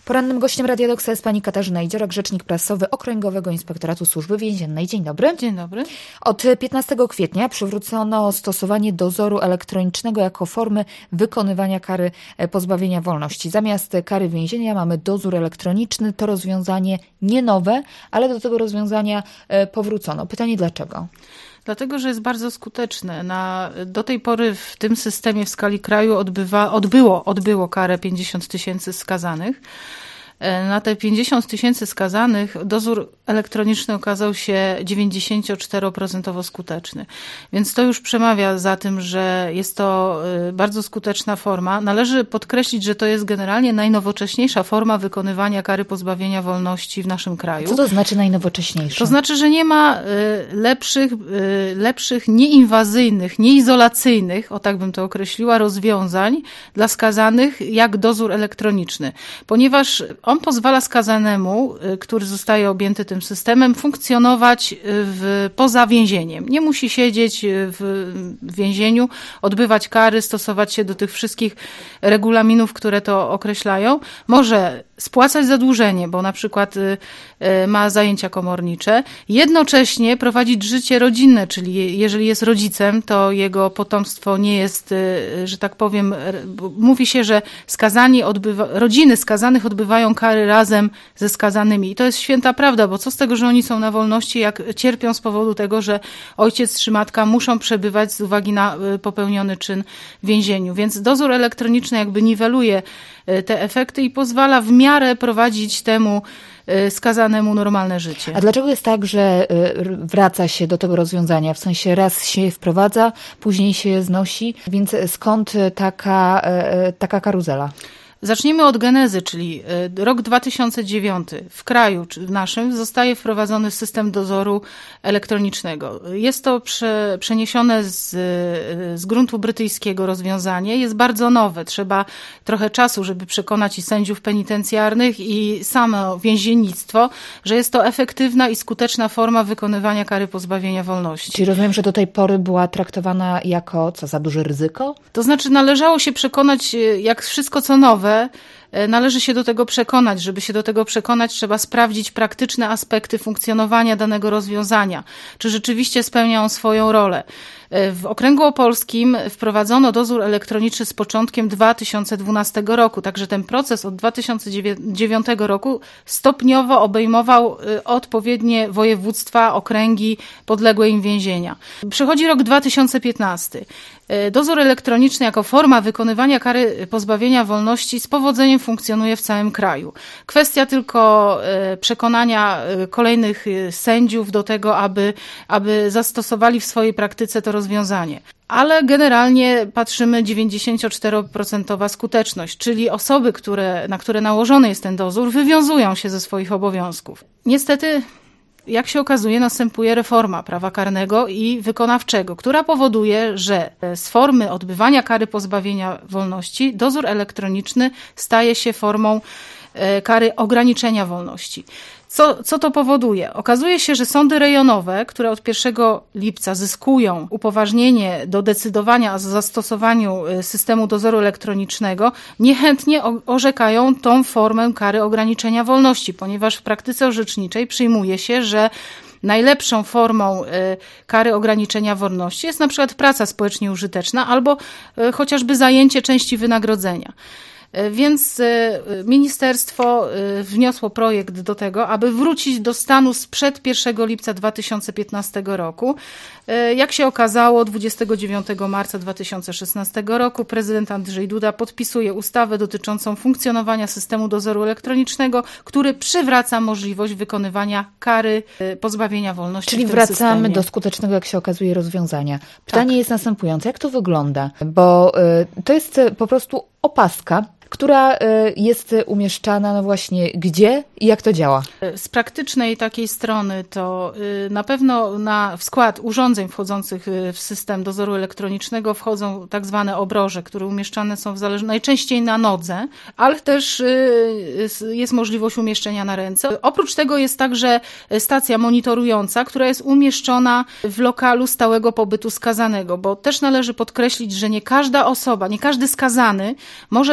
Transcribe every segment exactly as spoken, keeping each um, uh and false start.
Porannym gościem Radia Doksa jest pani Katarzyna Idziora, rzecznik prasowy Okręgowego Inspektoratu Służby Więziennej. Dzień dobry. Dzień dobry. Od piętnastego kwietnia przywrócono stosowanie dozoru elektronicznego jako formy wykonywania kary pozbawienia wolności. Zamiast kary więzienia mamy dozór elektroniczny. To rozwiązanie nie nowe, ale do tego rozwiązania powrócono. Pytanie dlaczego? Dlatego, że jest bardzo skuteczne. Na, do tej pory w tym systemie w skali kraju odbywa, odbyło, odbyło karę pięćdziesiąt tysięcy skazanych. Na te pięćdziesiąt tysięcy skazanych dozór elektroniczny okazał się dziewięćdziesiąt cztery procent skuteczny. Więc to już przemawia za tym, że jest to bardzo skuteczna forma. Należy podkreślić, że to jest generalnie najnowocześniejsza forma wykonywania kary pozbawienia wolności w naszym kraju. Co to znaczy najnowocześniejsza? To znaczy, że nie ma lepszych, lepszych, nieinwazyjnych, nieizolacyjnych, o tak bym to określiła, rozwiązań dla skazanych jak dozór elektroniczny. Ponieważ on pozwala skazanemu, który zostaje objęty tym systemem, funkcjonować w, poza więzieniem. Nie musi siedzieć w więzieniu, odbywać kary, stosować się do tych wszystkich regulaminów, które to określają. Może spłacać zadłużenie, bo na przykład ma zajęcia komornicze. Jednocześnie prowadzić życie rodzinne, czyli jeżeli jest rodzicem, to jego potomstwo nie jest, że tak powiem, mówi się, że skazani odbywa, rodziny skazanych odbywają kary razem ze skazanymi. I to jest święta prawda, bo co z tego, że oni są na wolności, jak cierpią z powodu tego, że ojciec czy matka muszą przebywać z uwagi na popełniony czyn w więzieniu. Więc dozór elektroniczny jakby niweluje te efekty i pozwala w miarę prowadzić temu skazanemu normalne życie. A dlaczego jest tak, że wraca się do tego rozwiązania? W sensie raz się je wprowadza, później się je znosi, więc skąd taka, taka karuzela? Zacznijmy od genezy, czyli rok dwa tysiące dziewiąty. W kraju naszym zostaje wprowadzony system dozoru elektronicznego. Jest to prze, przeniesione z, z gruntu brytyjskiego rozwiązanie. Jest bardzo nowe. Trzeba trochę czasu, żeby przekonać i sędziów penitencjarnych, i samo więziennictwo, że jest to efektywna i skuteczna forma wykonywania kary pozbawienia wolności. Czyli rozumiem, że do tej pory była traktowana jako co, za duże ryzyko? To znaczy należało się przekonać, jak wszystko co nowe, należy się do tego przekonać. Żeby się do tego przekonać, trzeba sprawdzić praktyczne aspekty funkcjonowania danego rozwiązania. Czy rzeczywiście spełnia on swoją rolę. W Okręgu Opolskim wprowadzono dozór elektroniczny z początkiem dwa tysiące dwunastego roku, także ten proces od dwa tysiące dziewiątego roku stopniowo obejmował odpowiednie województwa, okręgi, podległe im więzienia. Przychodzi rok dwa tysiące piętnasty. Dozór elektroniczny jako forma wykonywania kary pozbawienia wolności z powodzeniem funkcjonuje w całym kraju. Kwestia tylko przekonania kolejnych sędziów do tego, aby, aby zastosowali w swojej praktyce to rozwiązanie. Ale generalnie patrzymy dziewięćdziesiąt cztery procent skuteczność, czyli osoby, które, na które nałożony jest ten dozór, wywiązują się ze swoich obowiązków. Niestety, jak się okazuje, następuje reforma prawa karnego i wykonawczego, która powoduje, że z formy odbywania kary pozbawienia wolności dozór elektroniczny staje się formą kary ograniczenia wolności. Co, co to powoduje? Okazuje się, że sądy rejonowe, które od pierwszego lipca zyskują upoważnienie do decydowania o zastosowaniu systemu dozoru elektronicznego, niechętnie orzekają tą formę kary ograniczenia wolności, ponieważ w praktyce orzeczniczej przyjmuje się, że najlepszą formą kary ograniczenia wolności jest na przykład praca społecznie użyteczna albo chociażby zajęcie części wynagrodzenia. Więc ministerstwo wniosło projekt do tego, aby wrócić do stanu sprzed pierwszego lipca dwa tysiące piętnastego roku. Jak się okazało, dwudziestego dziewiątego marca dwa tysiące szesnastego roku prezydent Andrzej Duda podpisuje ustawę dotyczącą funkcjonowania systemu dozoru elektronicznego, który przywraca możliwość wykonywania kary pozbawienia wolności. Czyli w tym wracamy systemie. do skutecznego, jak się okazuje, rozwiązania. Pytanie tak. jest następujące. Jak to wygląda? Bo y, to jest po prostu opaska, która jest umieszczana, no właśnie, gdzie i jak to działa? Z praktycznej takiej strony to na pewno na, w skład urządzeń wchodzących w system dozoru elektronicznego wchodzą tak zwane obroże, które umieszczane są w zależ- najczęściej na nodze, ale też jest możliwość umieszczenia na ręce. Oprócz tego jest także stacja monitorująca, która jest umieszczona w lokalu stałego pobytu skazanego, bo też należy podkreślić, że nie każda osoba, nie każdy skazany może być objęty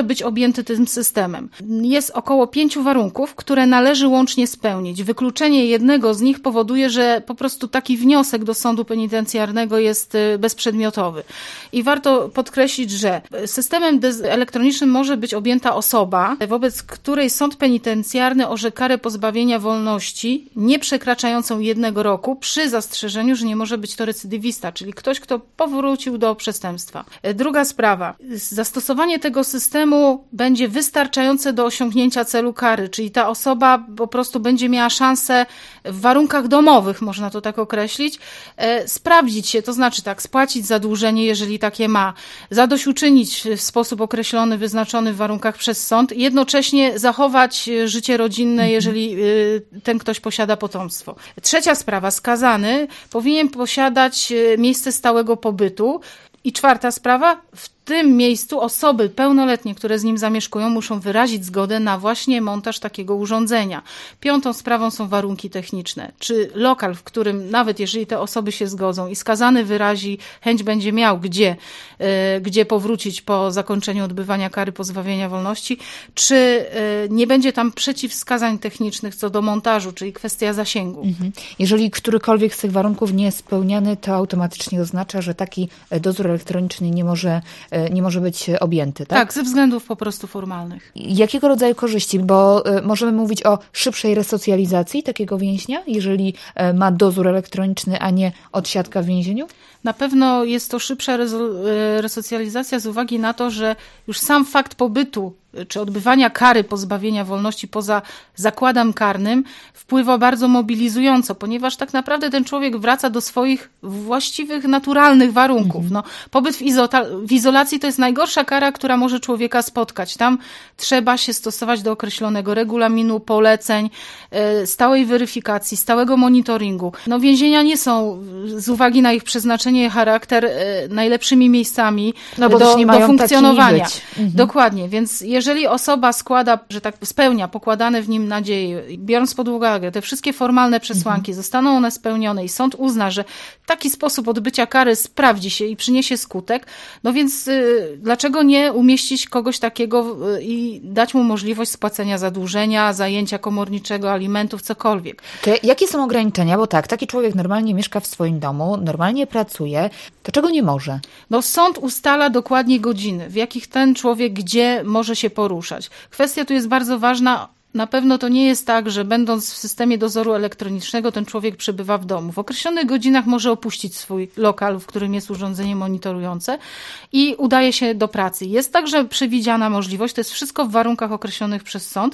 objęty tym systemem. Jest około pięciu warunków, które należy łącznie spełnić. Wykluczenie jednego z nich powoduje, że po prostu taki wniosek do sądu penitencjarnego jest bezprzedmiotowy. I warto podkreślić, że systemem elektronicznym może być objęta osoba, wobec której sąd penitencjarny orze karę pozbawienia wolności nie przekraczającą jednego roku przy zastrzeżeniu, że nie może być to recydywista, czyli ktoś, kto powrócił do przestępstwa. Druga sprawa. Zastosowanie tego systemu będzie wystarczające do osiągnięcia celu kary, czyli ta osoba po prostu będzie miała szansę w warunkach domowych, można to tak określić, e, sprawdzić się, to znaczy tak, spłacić zadłużenie, jeżeli takie ma, zadośćuczynić w sposób określony, wyznaczony w warunkach przez sąd, jednocześnie zachować życie rodzinne, jeżeli e, ten ktoś posiada potomstwo. Trzecia sprawa, skazany powinien posiadać miejsce stałego pobytu. I czwarta sprawa, w tym miejscu osoby pełnoletnie, które z nim zamieszkują, muszą wyrazić zgodę na właśnie montaż takiego urządzenia. Piątą sprawą są warunki techniczne. Czy lokal, w którym nawet jeżeli te osoby się zgodzą i skazany wyrazi chęć, będzie miał gdzie, y, gdzie powrócić po zakończeniu odbywania kary pozbawienia wolności, czy y, nie będzie tam przeciwwskazań technicznych co do montażu, czyli kwestia zasięgu. Mhm. Jeżeli którykolwiek z tych warunków nie jest spełniany, to automatycznie oznacza, że taki dozór elektroniczny nie może nie może być objęty, tak? Tak, ze względów po prostu formalnych. Jakiego rodzaju korzyści? Bo możemy mówić o szybszej resocjalizacji takiego więźnia, jeżeli ma dozór elektroniczny, a nie odsiadka w więzieniu? Na pewno jest to szybsza resocjalizacja z uwagi na to, że już sam fakt pobytu czy odbywania kary pozbawienia wolności poza zakładem karnym wpływa bardzo mobilizująco, ponieważ tak naprawdę ten człowiek wraca do swoich właściwych, naturalnych warunków. No, pobyt w, izota- w izolacji to jest najgorsza kara, która może człowieka spotkać. Tam trzeba się stosować do określonego regulaminu, poleceń, stałej weryfikacji, stałego monitoringu. No, więzienia nie są z uwagi na ich przeznaczenie i charakter najlepszymi miejscami no, bo do, nie mają do funkcjonowania. Mhm. Dokładnie, więc jeżeli osoba składa, że tak spełnia pokładane w nim nadzieje, biorąc pod uwagę te wszystkie formalne przesłanki, mhm. zostaną one spełnione i sąd uzna, że taki sposób odbycia kary sprawdzi się i przyniesie skutek, no więc y, dlaczego nie umieścić kogoś takiego y, i dać mu możliwość spłacenia zadłużenia, zajęcia komorniczego, alimentów, cokolwiek. To jakie są ograniczenia? Bo tak, taki człowiek normalnie mieszka w swoim domu, normalnie pracuje, to czego nie może? No sąd ustala dokładnie godziny, w jakich ten człowiek gdzie może się poruszać. Kwestia tu jest bardzo ważna. Na pewno to nie jest tak, że będąc w systemie dozoru elektronicznego ten człowiek przebywa w domu. W określonych godzinach może opuścić swój lokal, w którym jest urządzenie monitorujące i udaje się do pracy. Jest także przewidziana możliwość, to jest wszystko w warunkach określonych przez sąd,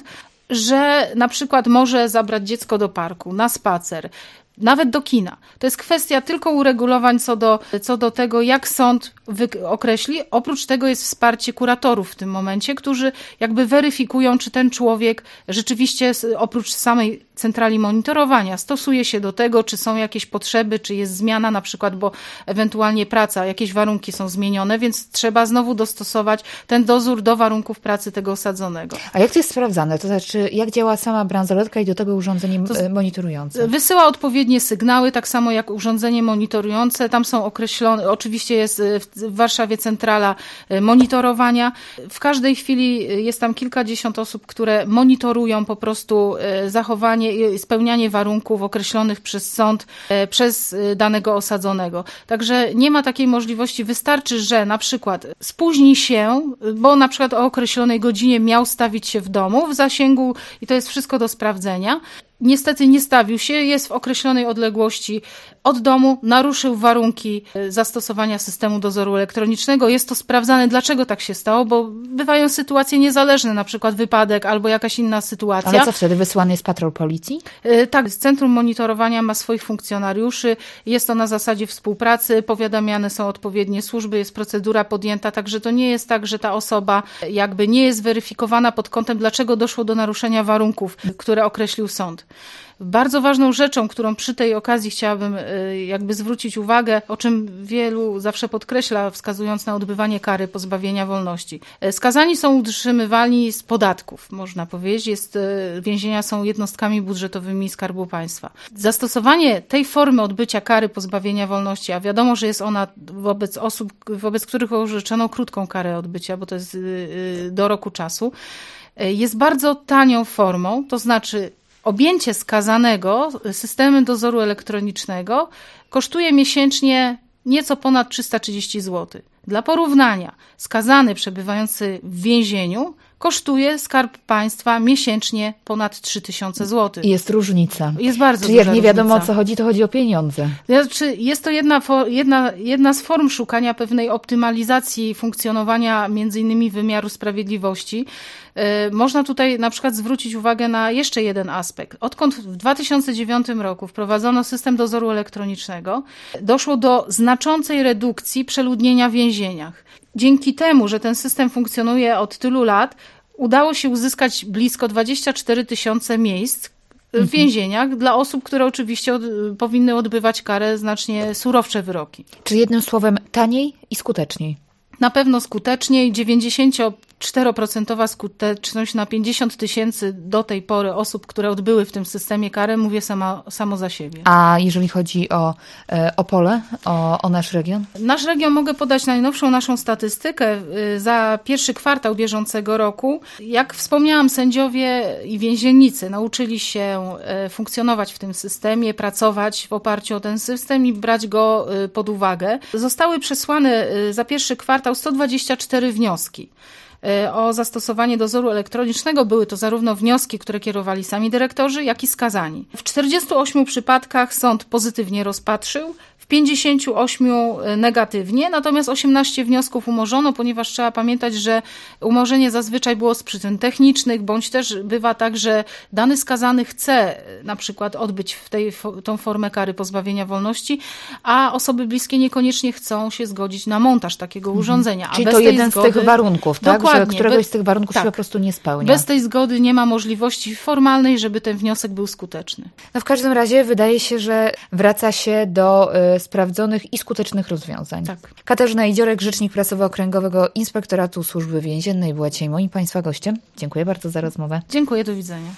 że na przykład może zabrać dziecko do parku, na spacer, nawet do kina. To jest kwestia tylko uregulowań co do, co do tego, jak sąd wy- określi. Oprócz tego jest wsparcie kuratorów w tym momencie, którzy jakby weryfikują, czy ten człowiek rzeczywiście oprócz samej centrali monitorowania stosuje się do tego, czy są jakieś potrzeby, czy jest zmiana na przykład, bo ewentualnie praca, jakieś warunki są zmienione, więc trzeba znowu dostosować ten dozór do warunków pracy tego osadzonego. A jak to jest sprawdzane? To znaczy, jak działa sama bransoletka i do tego urządzenie to monitorujące? Wysyła odpowiednie sygnały, tak samo jak urządzenie monitorujące. Tam są określone, oczywiście jest w Warszawie centrala monitorowania. W każdej chwili jest tam kilkadziesiąt osób, które monitorują po prostu zachowanie i spełnianie warunków określonych przez sąd, przez danego osadzonego. Także nie ma takiej możliwości. Wystarczy, że na przykład spóźni się, bo na przykład o określonej godzinie miał stawić się w domu, w zasięgu i to jest wszystko do sprawdzenia. Niestety nie stawił się, jest w określonej odległości od domu, naruszył warunki zastosowania systemu dozoru elektronicznego. Jest to sprawdzane, dlaczego tak się stało, bo bywają sytuacje niezależne, na przykład wypadek albo jakaś inna sytuacja. Ale co wtedy? Wysłany jest patrol policji? Tak, Centrum Monitorowania ma swoich funkcjonariuszy, jest to na zasadzie współpracy, powiadamiane są odpowiednie służby, jest procedura podjęta, także to nie jest tak, że ta osoba jakby nie jest weryfikowana pod kątem, dlaczego doszło do naruszenia warunków, które określił sąd. złot. Bardzo ważną rzeczą, którą przy tej okazji chciałabym jakby zwrócić uwagę, o czym wielu zawsze podkreśla, wskazując na odbywanie kary pozbawienia wolności. Skazani są utrzymywani z podatków, można powiedzieć. Jest, więzienia są jednostkami budżetowymi Skarbu Państwa. Zastosowanie tej formy odbycia kary pozbawienia wolności, a wiadomo, że jest ona wobec osób, wobec których orzeczono krótką karę odbycia, bo to jest do roku czasu, jest bardzo tanią formą, to znaczy objęcie skazanego systemem dozoru elektronicznego kosztuje miesięcznie nieco ponad trzysta trzydzieści złotych. Dla porównania, skazany przebywający w więzieniu kosztuje Skarb Państwa miesięcznie ponad trzy tysiące złotych. Jest różnica. Jest bardzo Czyli duża jak nie wiadomo różnica. o co chodzi, to chodzi o pieniądze. Znaczy, jest to jedna, jedna, jedna z form szukania pewnej optymalizacji funkcjonowania między innymi wymiaru sprawiedliwości. Można tutaj na przykład zwrócić uwagę na jeszcze jeden aspekt. Odkąd w dwa tysiące dziewiątym roku wprowadzono system dozoru elektronicznego, doszło do znaczącej redukcji przeludnienia w więzieniach. Dzięki temu, że ten system funkcjonuje od tylu lat, udało się uzyskać blisko dwadzieścia cztery tysiące miejsc w więzieniach mhm. dla osób, które oczywiście od, powinny odbywać karę znacznie surowsze wyroki. Czy jednym słowem taniej i skuteczniej? Na pewno skuteczniej, dziewięćdziesięcioczteroprocentowa skuteczność na pięćdziesiąt tysięcy do tej pory osób, które odbyły w tym systemie karę, mówię sama, samo za siebie. A jeżeli chodzi o e, Opole, o, o nasz region? Nasz region, mogę podać najnowszą naszą statystykę za pierwszy kwartał bieżącego roku. Jak wspomniałam, sędziowie i więziennicy nauczyli się funkcjonować w tym systemie, pracować w oparciu o ten system i brać go pod uwagę. Zostały przesłane za pierwszy kwartał sto dwadzieścia cztery wnioski o zastosowanie dozoru elektronicznego. Były to zarówno wnioski, które kierowali sami dyrektorzy, jak i skazani. W czterdziestu ośmiu przypadkach sąd pozytywnie rozpatrzył, w pięćdziesięciu ośmiu negatywnie, natomiast osiemnaście wniosków umorzono, ponieważ trzeba pamiętać, że umorzenie zazwyczaj było z przyczyn technicznych, bądź też bywa tak, że dany skazany chce na przykład odbyć w tej, tą formę kary pozbawienia wolności, a osoby bliskie niekoniecznie chcą się zgodzić na montaż takiego mhm. urządzenia. A Czyli bez to tej jeden zgody, z tych warunków, tak? Dokładnie. Że któregoś Be- z tych warunków tak. się po prostu nie spełnia. Bez tej zgody nie ma możliwości formalnej, żeby ten wniosek był skuteczny. No w każdym razie wydaje się, że wraca się do y, sprawdzonych i skutecznych rozwiązań. Tak. Katarzyna Idziorek, rzecznik prasowy Okręgowego Inspektoratu Służby Więziennej, była dzisiaj moim Państwa gościem. Dziękuję bardzo za rozmowę. Dziękuję, do widzenia.